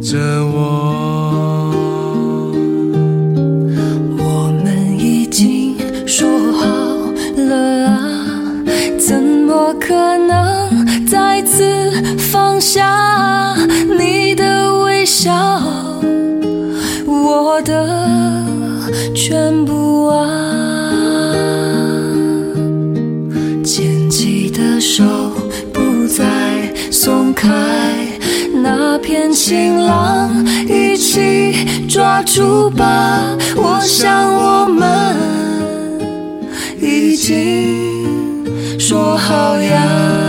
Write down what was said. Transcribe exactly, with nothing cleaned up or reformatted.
着我。 我们已经说好了啊，怎么可能再次放下你的微笑，我的全部啊。牵起的手不再松开，那片晴朗一起抓住吧。我想我们已经说好呀。